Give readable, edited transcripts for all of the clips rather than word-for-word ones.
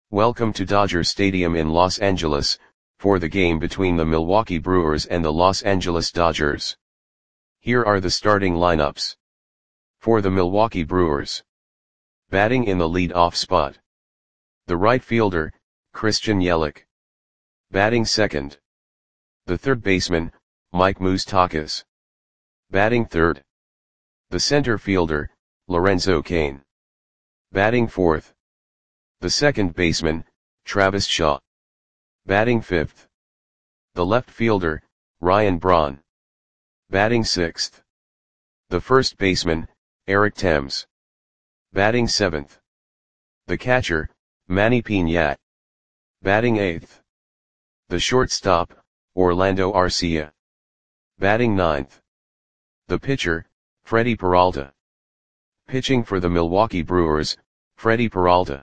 Welcome to Dodger Stadium in Los Angeles, for the game between the Milwaukee Brewers and the Los Angeles Dodgers. Here are the starting lineups. For the Milwaukee Brewers. Batting in the lead-off spot. The right fielder, Christian Yelich. Batting second. The third baseman, Mike Moustakas. Batting third. The center fielder, Lorenzo Cain. Batting fourth. The second baseman, Travis Shaw. Batting fifth. The left fielder, Ryan Braun. Batting sixth. The first baseman, Eric Thames. Batting seventh. The catcher, Manny Piña. Batting eighth. The shortstop, Orlando Arcia. Batting ninth. The pitcher, Freddie Peralta. Pitching for the Milwaukee Brewers, Freddie Peralta.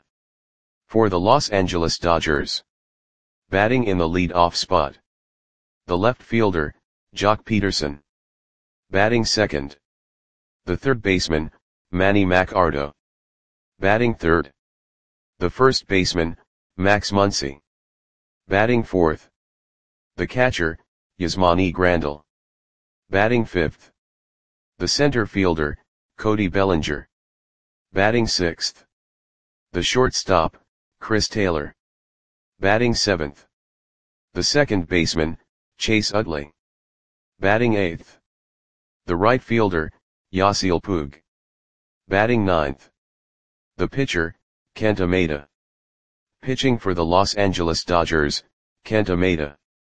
For the Los Angeles Dodgers. Batting in the lead-off spot. The left fielder, Joc Pederson. Batting second. The third baseman, Manny Machado. Batting third. The first baseman, Max Muncy. Batting fourth. The catcher, Yasmani Grandal. Batting fifth. The center fielder, Cody Bellinger. Batting sixth. The shortstop, Chris Taylor. Batting seventh. The second baseman, Chase Utley. Batting eighth. The right fielder, Yasiel Puig. Batting ninth. The pitcher, Kenta Maeda. Pitching for the Los Angeles Dodgers, Kenta Maeda.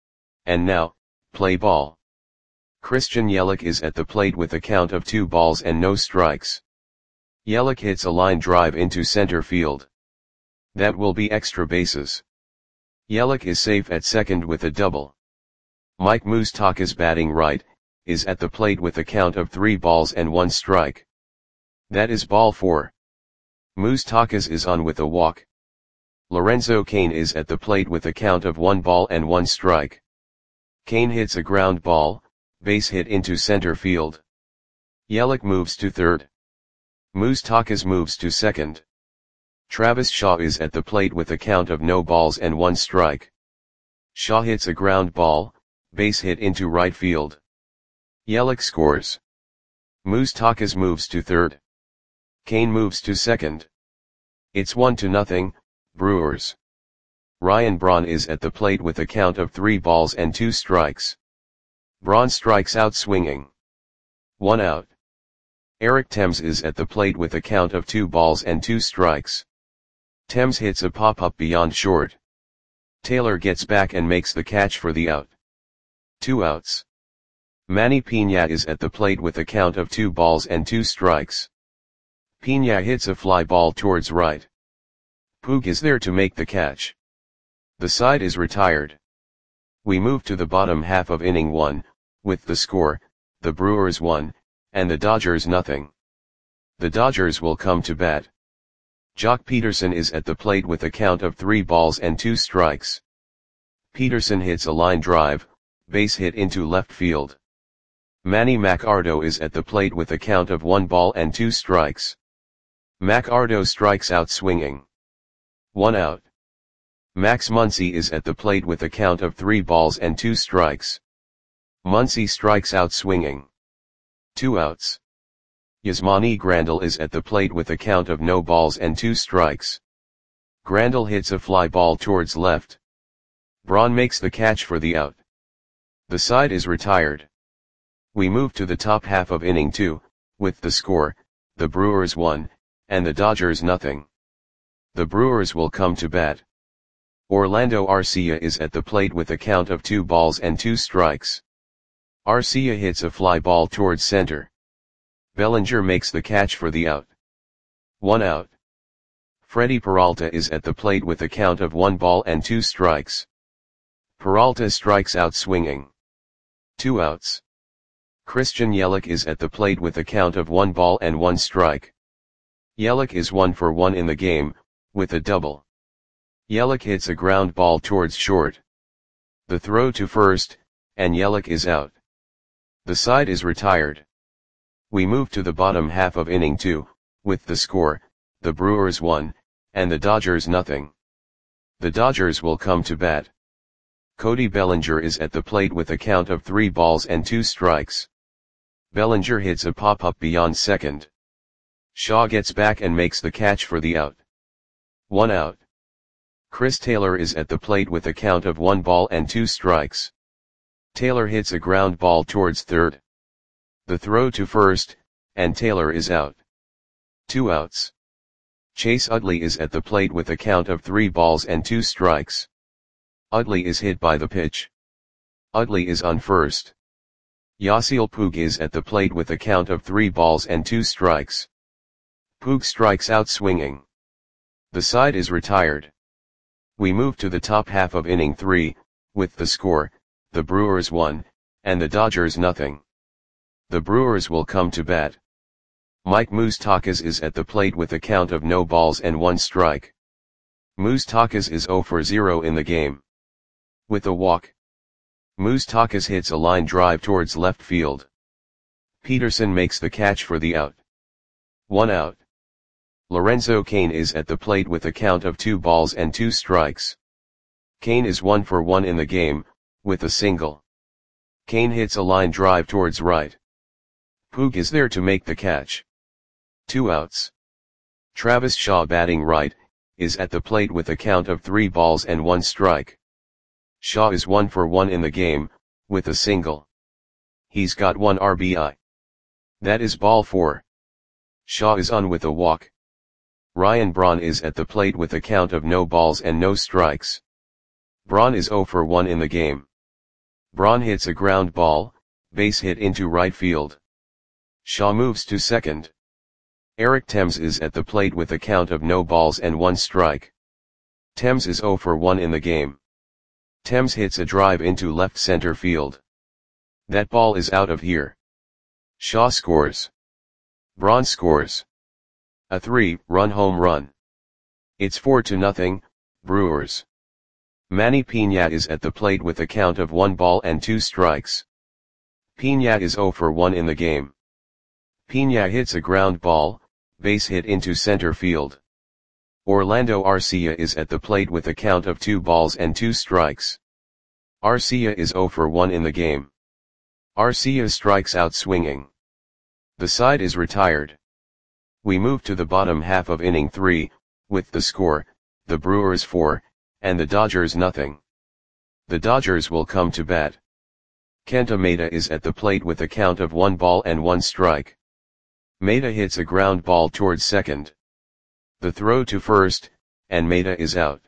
And now, play ball. Christian Yelich is at the plate with a count of 2 balls and no strikes. Yelich hits a line drive into center field. That will be extra bases. Yelich is safe at second with a double. Mike Moustakas, batting right, is at the plate with a count of 3 balls and 1 strike. That is ball 4. Moustakas is on with a walk. Lorenzo Cain is at the plate with a count of 1 ball and 1 strike. Cain hits a ground ball, base hit into center field. Yelich moves to third. Moustakas moves to second. Travis Shaw is at the plate with a count of no balls and 1 strike. Shaw hits a ground ball, base hit into right field. Yelich scores. Moustakas moves to third. Cain moves to second. It's 1-0, Brewers. Ryan Braun is at the plate with a count of 3 balls and 2 strikes. Braun strikes out swinging. 1 out. Eric Thames is at the plate with a count of 2 balls and 2 strikes. Thames hits a pop-up beyond short. Taylor gets back and makes the catch for the out. 2 outs. Manny Piña is at the plate with a count of 2 balls and 2 strikes. Piña hits a fly ball towards right. Puig is there to make the catch. The side is retired. We move to the bottom half of inning 1, with the score, the Brewers 1, and the Dodgers 0. The Dodgers will come to bat. Joc Pederson is at the plate with a count of 3 balls and 2 strikes. Pederson hits a line drive, base hit into left field. Manny Machado is at the plate with a count of 1 ball and 2 strikes. Machado strikes out swinging. 1 out. Max Muncy is at the plate with a count of 3 balls and 2 strikes. Muncy strikes out swinging. 2 outs. Yasmani Grandal is at the plate with a count of no balls and 2 strikes. Grandal hits a fly ball towards left. Braun makes the catch for the out. The side is retired. We move to the top half of inning 2, with the score, the Brewers 1, and the Dodgers 0. The Brewers will come to bat. Orlando Arcia is at the plate with a count of 2 balls and 2 strikes. Arcia hits a fly ball towards center. Bellinger makes the catch for the out. 1 out. Freddie Peralta is at the plate with a count of 1 ball and 2 strikes. Peralta strikes out swinging. 2 outs. Christian Yelich is at the plate with a count of 1 ball and 1 strike. Yelich is 1 for 1 in the game, with a double. Yelich hits a ground ball towards short. The throw to first, and Yelich is out. The side is retired. We move to the bottom half of inning 2, with the score, the Brewers 1, and the Dodgers 0. The Dodgers will come to bat. Cody Bellinger is at the plate with a count of 3 balls and 2 strikes. Bellinger hits a pop-up beyond second. Shaw gets back and makes the catch for the out. 1 out. Chris Taylor is at the plate with a count of 1 ball and 2 strikes. Taylor hits a ground ball towards third. The throw to first, and Taylor is out. 2 outs. Chase Utley is at the plate with a count of 3 balls and 2 strikes. Utley is hit by the pitch. Utley is on first. Yasiel Puig is at the plate with a count of 3 balls and 2 strikes. Puig strikes out swinging. The side is retired. We move to the top half of inning 3, with the score, the Brewers 1, and the Dodgers nothing. The Brewers will come to bat. Mike Moustakas is at the plate with a count of no balls and 1 strike. Moustakas is 0 for 0 in the game. With a walk, Moustakas hits a line drive towards left field. Peterson makes the catch for the out. 1 out. Lorenzo Cain is at the plate with a count of 2 balls and 2 strikes. Cain is 1 for 1 in the game, with a single. Cain hits a line drive towards right. Puig is there to make the catch. 2 outs. Travis Shaw, batting right, is at the plate with a count of 3 balls and 1 strike. Shaw is 1 for 1 in the game, with a single. He's got 1 RBI. That is ball 4. Shaw is on with a walk. Ryan Braun is at the plate with a count of no balls and no strikes. Braun is 0 for 1 in the game. Braun hits a ground ball, base hit into right field. Shaw moves to second. Eric Thames is at the plate with a count of no balls and 1 strike. Thames is 0 for 1 in the game. Thames hits a drive into left center field. That ball is out of here. Shaw scores. Braun scores. A 3-run home run. It's 4-0, Brewers. Manny Piña is at the plate with a count of 1 ball and 2 strikes. Piña is 0 for 1 in the game. Piña hits a ground ball, base hit into center field. Orlando Arcia is at the plate with a count of 2 balls and 2 strikes. Arcia is 0 for 1 in the game. Arcia strikes out swinging. The side is retired. We move to the bottom half of inning 3, with the score, the Brewers 4, and the Dodgers nothing. The Dodgers will come to bat. Kenta Maeda is at the plate with a count of 1 ball and 1 strike. Maeda hits a ground ball towards second. The throw to first, and Maeda is out.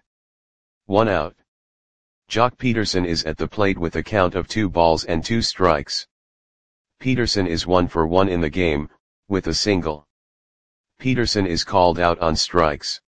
1 out. Jock Peterson is at the plate with a count of 2 balls and 2 strikes. Peterson is 1 for 1 in the game, with a single. Peterson is called out on strikes.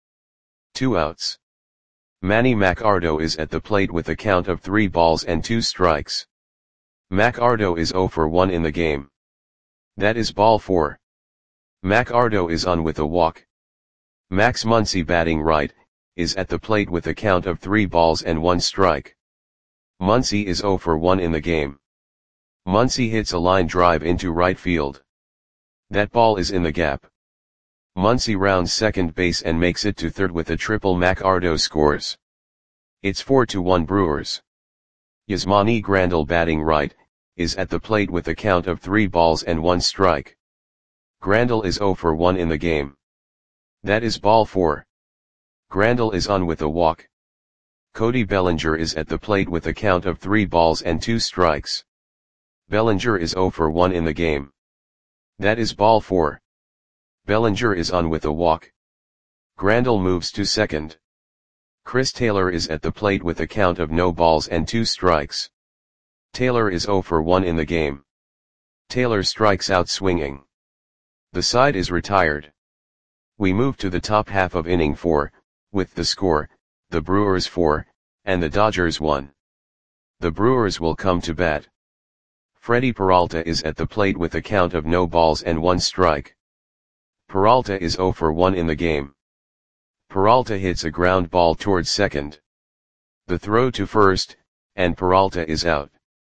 2 outs. Manny Machado is at the plate with a count of 3 balls and 2 strikes. Machado is 0 for 1 in the game. That is ball 4. Machado is on with a walk. Max Muncy, batting right, is at the plate with a count of 3 balls and 1 strike. Muncy is 0 for 1 in the game. Muncy hits a line drive into right field. That ball is in the gap. Muncy rounds second base and makes it to third with a triple. Machado scores. It's 4-1 Brewers. Yasmani Grandal, batting right, is at the plate with a count of 3 balls and 1 strike. Grandal is 0 for 1 in the game. That is ball 4. Grandal is on with a walk. Cody Bellinger is at the plate with a count of 3 balls and 2 strikes. Bellinger is 0 for 1 in the game. That is ball 4. Bellinger is on with a walk. Grandal moves to second. Chris Taylor is at the plate with a count of no balls and 2 strikes. Taylor is 0 for 1 in the game. Taylor strikes out swinging. The side is retired. We move to the top half of inning 4, with the score, the Brewers 4, and the Dodgers 1. The Brewers will come to bat. Freddie Peralta is at the plate with a count of no balls and 1 strike. Peralta is 0 for 1 in the game. Peralta hits a ground ball towards second. The throw to first, and Peralta is out.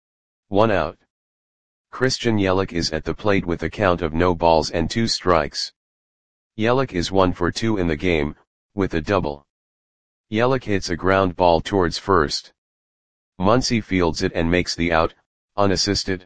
1 out. Christian Yelich is at the plate with a count of no balls and 2 strikes. Yelich is 1 for 2 in the game, with a double. Yelich hits a ground ball towards first. Muncy fields it and makes the out, unassisted.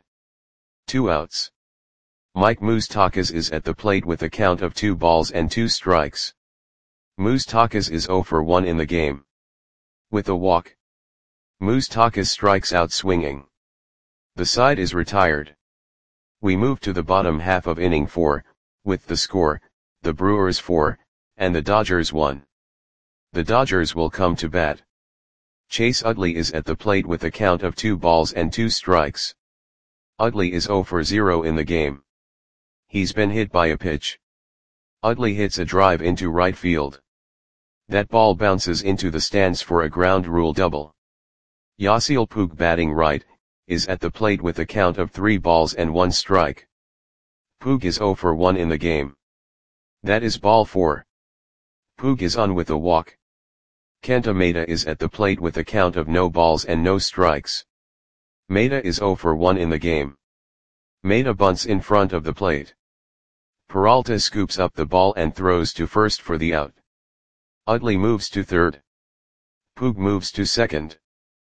2 outs. Mike Moustakas is at the plate with a count of 2 balls and 2 strikes. Moustakas is 0 for 1 in the game. With a walk, Moustakas strikes out swinging. The side is retired. We move to the bottom half of inning 4, with the score, the Brewers 4, and the Dodgers 1. The Dodgers will come to bat. Chase Utley is at the plate with a count of 2 balls and 2 strikes. Utley is 0 for 0 in the game. He's been hit by a pitch. Utley hits a drive into right field. That ball bounces into the stands for a ground rule double. Yasiel Puig, batting right, is at the plate with a count of 3 balls and 1 strike. Puig is 0 for 1 in the game. That is ball 4. Puig is on with a walk. Kenta Maeda is at the plate with a count of no balls and no strikes. Maeda is 0 for 1 in the game. Maeda bunts in front of the plate. Peralta scoops up the ball and throws to first for the out. Utley moves to third. Puig moves to second.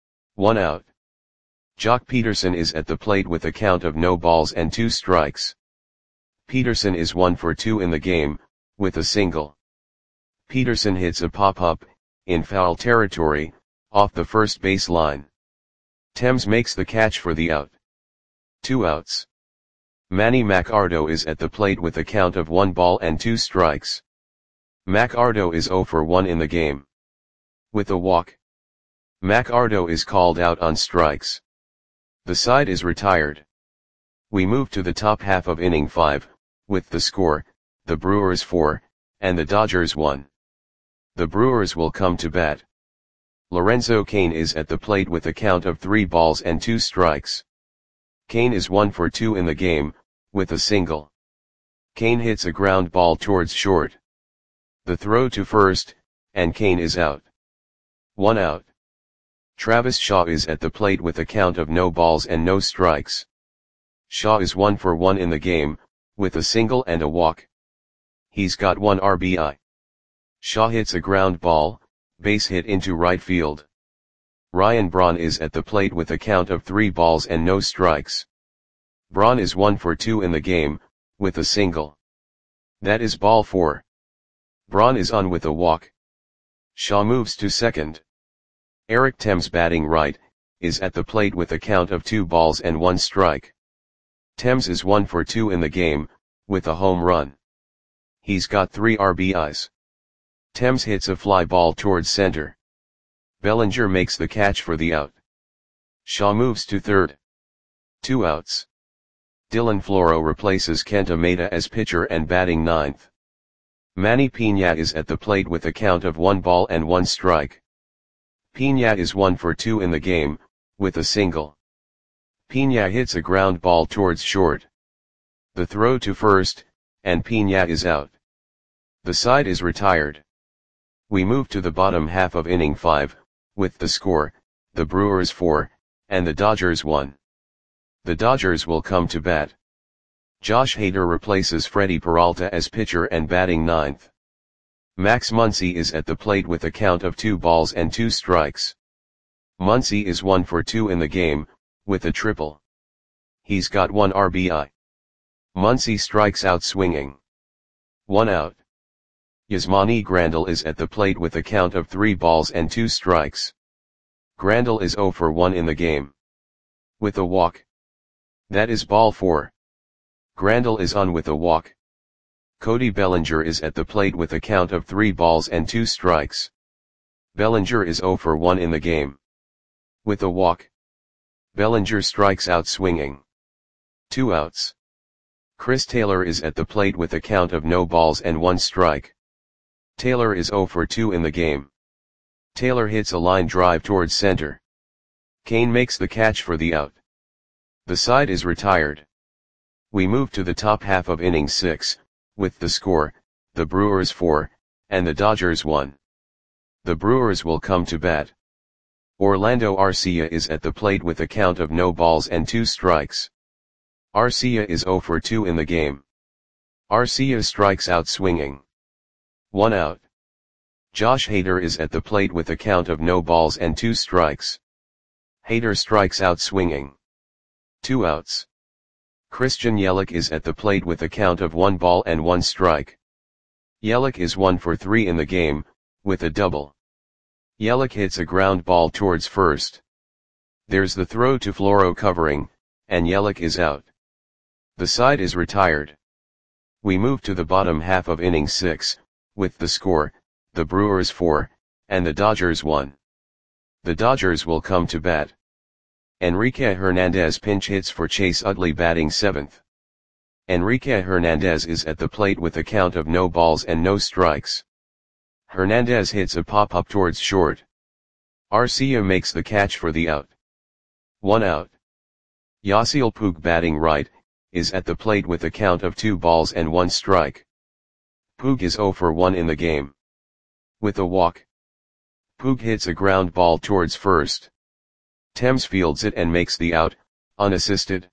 1 out. Jock Peterson is at the plate with a count of no balls and 2 strikes. Peterson is 1 for 2 in the game, with a single. Peterson hits a pop-up, in foul territory, off the first base line. Thames makes the catch for the out. 2 outs. Manny Machado is at the plate with a count of 1 ball and 2 strikes. Machado is 0 for 1 in the game. With a walk, Machado is called out on strikes. The side is retired. We move to the top half of inning 5, with the score, the Brewers 4, and the Dodgers 1. The Brewers will come to bat. Lorenzo Cain is at the plate with a count of 3 balls and 2 strikes. Cain is 1 for 2 in the game, with a single. Cain hits a ground ball towards short. The throw to first, and Cain is out. 1 out. Travis Shaw is at the plate with a count of no balls and no strikes. Shaw is 1 for 1 in the game, with a single and a walk. He's got 1 RBI. Shaw hits a ground ball, base hit into right field. Ryan Braun is at the plate with a count of 3 balls and no strikes. Braun is 1 for 2 in the game, with a single. That is ball 4. Braun is on with a walk. Shaw moves to second. Eric Thames, batting right, is at the plate with a count of 2 balls and 1 strike. Thames is 1 for 2 in the game, with a home run. He's got 3 RBIs. Thames hits a fly ball towards center. Bellinger makes the catch for the out. Shaw moves to third. 2 outs. Dylan Floro replaces Kenta Maeda as pitcher and batting ninth. Manny Piña is at the plate with a count of 1 ball and 1 strike. Piña is 1 for 2 in the game, with a single. Piña hits a ground ball towards short. The throw to first, and Piña is out. The side is retired. We move to the bottom half of inning 5, with the score, the Brewers 4, and the Dodgers 1. The Dodgers will come to bat. Josh Hader replaces Freddie Peralta as pitcher and batting ninth. Max Muncy is at the plate with a count of 2 balls and 2 strikes. Muncy is 1 for 2 in the game, with a triple. He's got 1 RBI. Muncy strikes out swinging. 1 out. Yasmani Grandal is at the plate with a count of 3 balls and 2 strikes. Grandal is 0 for 1 in the game. With a walk. That is ball 4. Grandal is on with a walk. Cody Bellinger is at the plate with a count of 3 balls and 2 strikes. Bellinger is 0 for 1 in the game. With a walk. Bellinger strikes out swinging. 2 outs. Chris Taylor is at the plate with a count of no balls and 1 strike. Taylor is 0 for 2 in the game. Taylor hits a line drive towards center. Cain makes the catch for the out. The side is retired. We move to the top half of inning 6, with the score, the Brewers 4, and the Dodgers 1. The Brewers will come to bat. Orlando Arcia is at the plate with a count of no balls and 2 strikes. Arcia is 0 for 2 in the game. Arcia strikes out swinging. 1 out. Josh Hader is at the plate with a count of no balls and 2 strikes. Hader strikes out swinging. 2 outs. Christian Yelich is at the plate with a count of 1 ball and 1 strike. Yelich is 1 for 3 in the game, with a double. Yelich hits a ground ball towards first. There's the throw to Floro covering, and Yelich is out. The side is retired. We move to the bottom half of inning 6, with the score, the Brewers 4, and the Dodgers 1. The Dodgers will come to bat. Enrique Hernandez pinch hits for Chase Utley batting 7th. Enrique Hernandez is at the plate with a count of no balls and no strikes. Hernandez hits a pop-up towards short. Arcia makes the catch for the out. 1 out. Yasiel Puig batting right, is at the plate with a count of 2 balls and 1 strike. Puig is 0 for 1 in the game. With a walk. Puig hits a ground ball towards first. Thames fields it and makes the out, unassisted.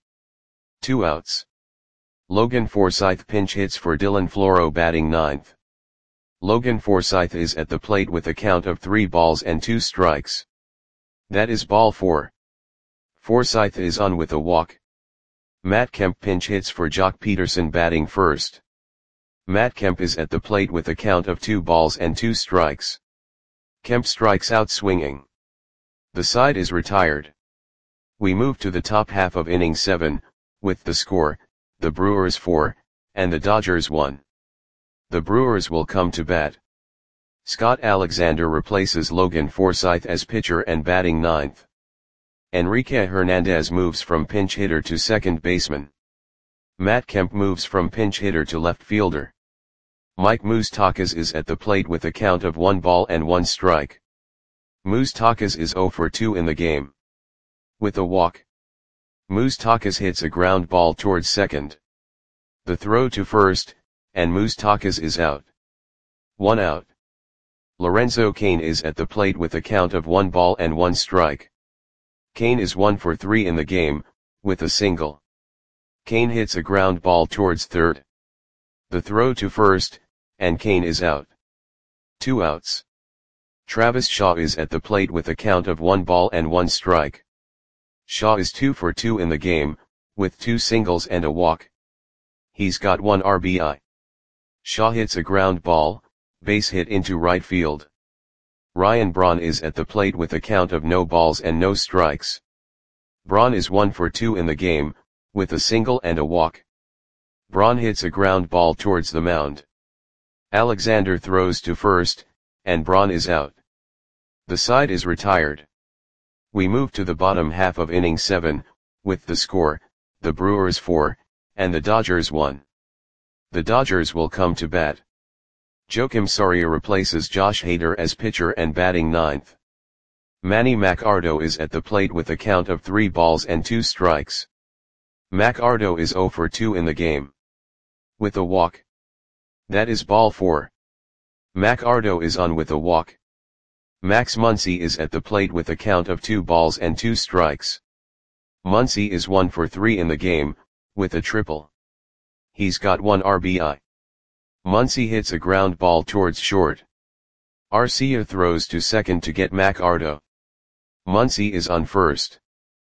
2 outs. Logan Forsythe pinch hits for Dylan Floro batting 9th. Logan Forsythe is at the plate with a count of 3 balls and 2 strikes. That is ball 4. Forsythe is on with a walk. Matt Kemp pinch hits for Jock Peterson batting 1st. Matt Kemp is at the plate with a count of 2 balls and 2 strikes. Kemp strikes out swinging. The side is retired. We move to the top half of inning 7, with the score, the Brewers 4, and the Dodgers 1. The Brewers will come to bat. Scott Alexander replaces Logan Forsythe as pitcher and batting 9th. Enrique Hernandez moves from pinch hitter to second baseman. Matt Kemp moves from pinch hitter to left fielder. Mike Moustakas is at the plate with a count of 1 ball and 1 strike. Moustakas is 0 for 2 in the game. With a walk. Moustakas hits a ground ball towards second. The throw to first, and Moustakas is out. 1 out. Lorenzo Cain is at the plate with a count of 1 ball and 1 strike. Cain is 1 for 3 in the game, with a single. Cain hits a ground ball towards third. The throw to first, and Cain is out. 2 outs. Travis Shaw is at the plate with a count of 1 ball and 1 strike. Shaw is 2 for 2 in the game, with 2 singles and a walk. He's got 1 RBI. Shaw hits a ground ball, base hit into right field. Ryan Braun is at the plate with a count of no balls and no strikes. Braun is 1 for 2 in the game, with a single and a walk. Braun hits a ground ball towards the mound. Alexander throws to first, and Braun is out. The side is retired. We move to the bottom half of inning 7, with the score, the Brewers 4, and the Dodgers 1. The Dodgers will come to bat. Joakim Soria replaces Josh Hader as pitcher and batting 9th. Manny Machado is at the plate with a count of 3 balls and 2 strikes. Machado is 0 for 2 in the game. With a walk. That is ball 4. Machado is on with a walk. Max Muncy is at the plate with a count of 2 balls and 2 strikes. Muncy is 1 for 3 in the game, with a triple. He's got 1 RBI. Muncy hits a ground ball towards short. Arcia throws to second to get Machado. Muncy is on first.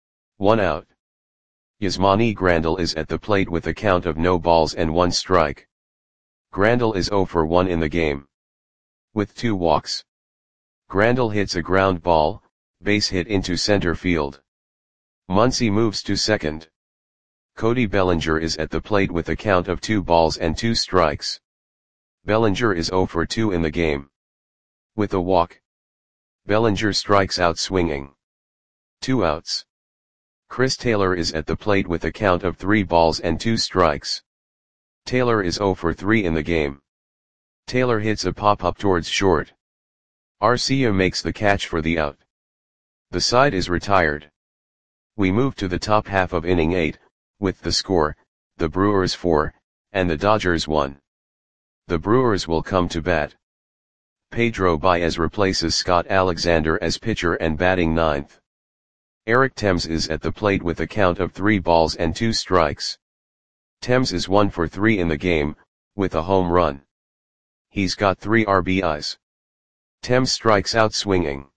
1 out. Yasmani Grandal is at the plate with a count of no balls and 1 strike. Grandal is 0 for 1 in the game. With 2 walks. Grandal hits a ground ball, base hit into center field. Muncy moves to second. Cody Bellinger is at the plate with a count of 2 balls and 2 strikes. Bellinger is 0 for 2 in the game. With a walk. Bellinger strikes out swinging. 2 outs. Chris Taylor is at the plate with a count of 3 balls and 2 strikes. Taylor is 0 for 3 in the game. Taylor hits a pop-up towards short. Arcia makes the catch for the out. The side is retired. We move to the top half of inning 8, with the score, the Brewers 4, and the Dodgers 1. The Brewers will come to bat. Pedro Baez replaces Scott Alexander as pitcher and batting 9th. Eric Thames is at the plate with a count of 3 balls and 2 strikes. Thames is 1 for 3 in the game, with a home run. He's got 3 RBIs. Thames strikes out swinging.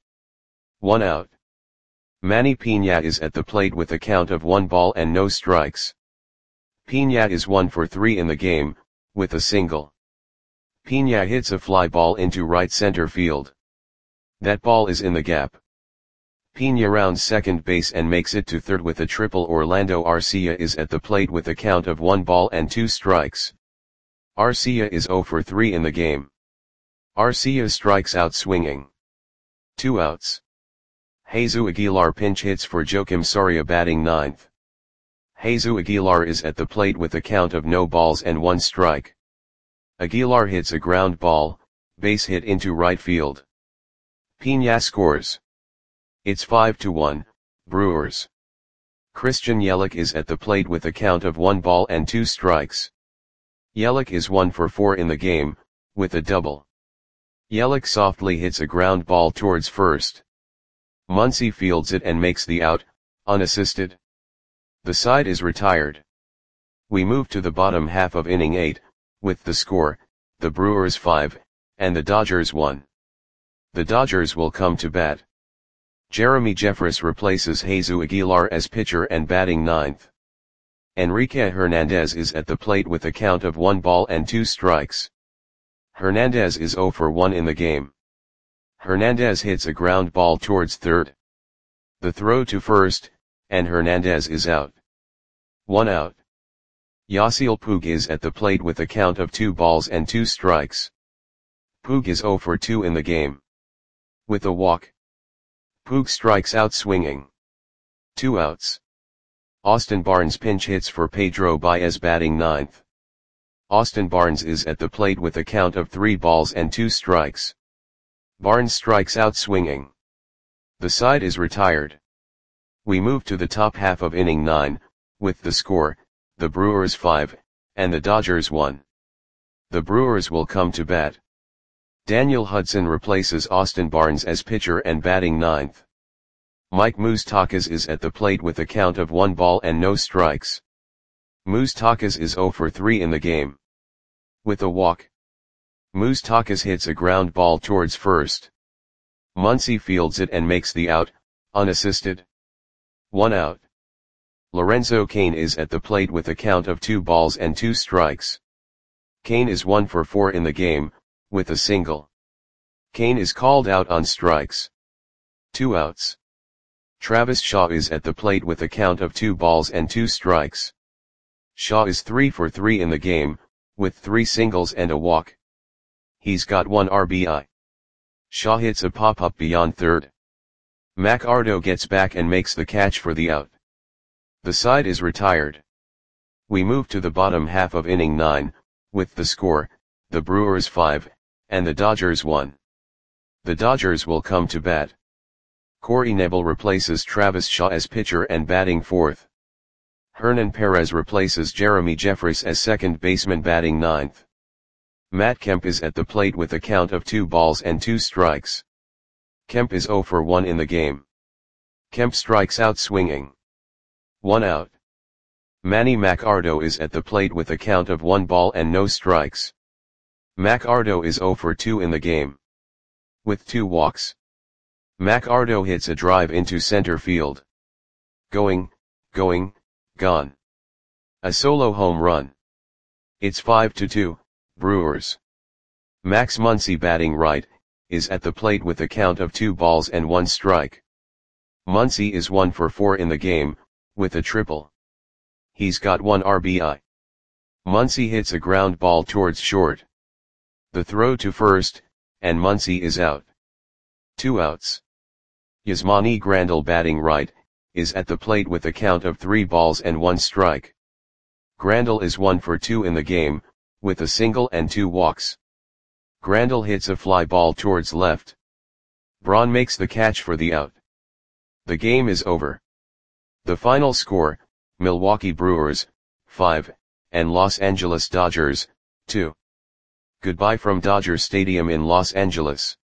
1 out. Manny Piña is at the plate with a count of 1 ball and no strikes. Piña is 1 for 3 in the game, with a single. Piña hits a fly ball into right center field. That ball is in the gap. Piña rounds second base and makes it to third with a triple. Orlando Arcia is at the plate with a count of 1 ball and 2 strikes. Arcia is 0 for 3 in the game. Arcia strikes out swinging. 2 outs. Jesus Aguilar pinch hits for Joakim Soria batting 9th. Jesus Aguilar is at the plate with a count of no balls and 1 strike. Aguilar hits a ground ball, base hit into right field. Piña scores. It's 5-1, Brewers. Christian Yelich is at the plate with a count of 1 ball and 2 strikes. Yelich is 1 for 4 in the game, with a double. Yelich softly hits a ground ball towards first. Muncy fields it and makes the out, unassisted. The side is retired. We move to the bottom half of inning 8, with the score, the Brewers 5, and the Dodgers 1. The Dodgers will come to bat. Jeremy Jeffress replaces Jesus Aguilar as pitcher and batting 9th. Enrique Hernandez is at the plate with a count of 1 ball and 2 strikes. Hernandez is 0 for 1 in the game. Hernandez hits a ground ball towards third. The throw to first, and Hernandez is out. 1 out. Yasiel Puig is at the plate with a count of 2 balls and 2 strikes. Puig is 0 for 2 in the game. With a walk. Puig strikes out swinging. 2 outs. Austin Barnes pinch hits for Pedro Baez batting 9th. Austin Barnes is at the plate with a count of 3 balls and 2 strikes. Barnes strikes out swinging. The side is retired. We move to the top half of inning 9, with the score, the Brewers 5, and the Dodgers 1. The Brewers will come to bat. Daniel Hudson replaces Austin Barnes as pitcher and batting 9th. Mike Moustakas is at the plate with a count of 1 ball and no strikes. Moustakas is 0 for 3 in the game. With a walk. Moustakas hits a ground ball towards first. Muncy fields it and makes the out, unassisted. 1 out. Lorenzo Cain is at the plate with a count of 2 balls and 2 strikes. Cain is 1 for 4 in the game, with a single. Cain is called out on strikes. 2 outs. Travis Shaw is at the plate with a count of 2 balls and 2 strikes. Shaw is 3 for 3 in the game, with 3 singles and a walk. He's got 1 RBI. Shaw hits a pop-up beyond third. Mac Ardo gets back and makes the catch for the out. The side is retired. We move to the bottom half of inning 9, with the score, the Brewers 5, and the Dodgers 1. The Dodgers will come to bat. Corey Knebel replaces Travis Shaw as pitcher and batting 4th. Hernan Perez replaces Jeremy Jeffress as second baseman batting 9th. Matt Kemp is at the plate with a count of 2 balls and 2 strikes. Kemp is 0 for 1 in the game. Kemp strikes out swinging. 1 out. Manny Machado is at the plate with a count of 1 ball and no strikes. Machado is 0 for 2 in the game. With 2 walks. Machado hits a drive into center field. Going, gone. A solo home run. It's 5-2, Brewers. Max Muncy batting right, is at the plate with a count of 2 balls and 1 strike. Muncy is 1 for 4 in the game, with a triple. He's got 1 RBI. Muncy hits a ground ball towards short. The throw to first, and Muncy is out. 2 outs. Yasmani Grandal batting right, is at the plate with a count of 3 balls and 1 strike. Grandal is 1 for 2 in the game, with a single and 2 walks. Grandal hits a fly ball towards left. Braun makes the catch for the out. The game is over. The final score, Milwaukee Brewers, 5, and Los Angeles Dodgers, 2. Goodbye from Dodger Stadium in Los Angeles.